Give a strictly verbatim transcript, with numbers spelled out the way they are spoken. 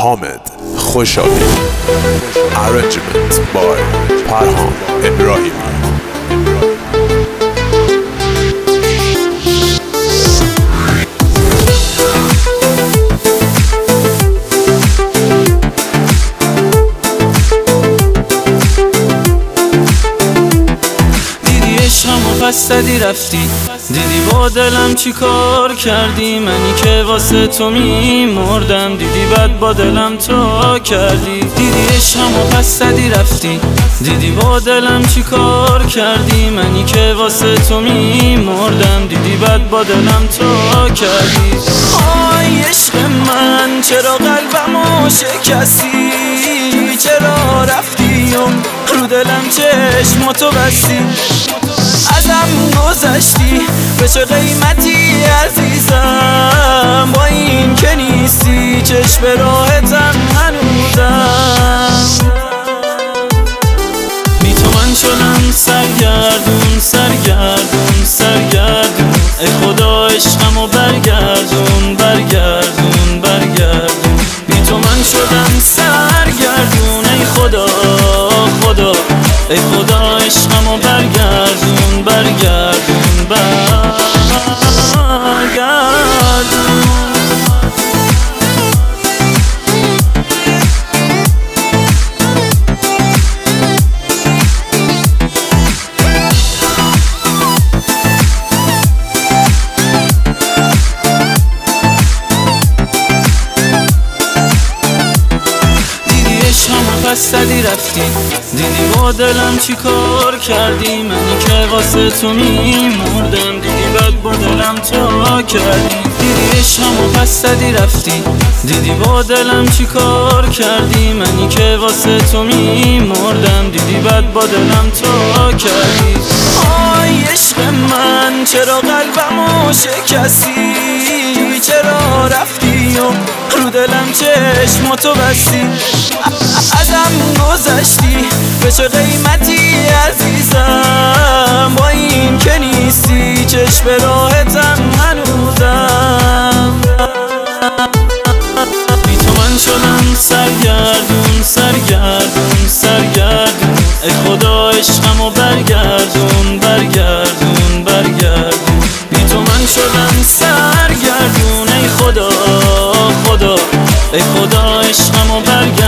حامد خوشابی. Arrangement by پرهام ابراهیمی. پس زدی رفتی، دیدی با دلم چی کار کردی. منی که واسه تو میمردم، دیدی بعد با دلم تو کردی. دیدی عشقمو پس زدی رفتی، دیدی با دلم چی کار کردی. منی که واسه تو میمردم، دیدی بعد با دلم تو کردی. آی عشق من چرا قلبمو شکستی، چرا رفتی و رو دلم چشماتو بستی. ازم گذشتی به چه قیمتی عزیزم، با این که نیستی چشم راحتم هنوزم. بی تو من شدم سرگردون سرگردون سرگردون. ای خدا عشقمو برگردون برگردون برگردون. بی تو من شدم سرگردون. ای خدا خدا ای خدا عشقمو برگردون برگردون برگردون. پس زدی رفتی، دیدی با دلم چی کار کردی. منی که واسه تو میمردم، دیدی بعد با دلم تو کردی. دیدی عشقمو پس زدی رفتی، دیدی با دلم چی کار کردی. منی که واسه تو میمردم، دیدی بعد با دلم تو کردی. آی عشق من چرا قلبمو شکستی، چرا رفتی و رو دلم چشماتو بستی. ازم گذشتی به چه قیمتی عزیزم، با این که نیستی چشم راحتم هنوزم. بی تو من شدم سرگردون سرگردون سرگردون. ای خدا عشقمو برگردون برگردون برگردون. بی تو من شدم سرگردون. ای خدا خدا ای خدا عشقمو برگردون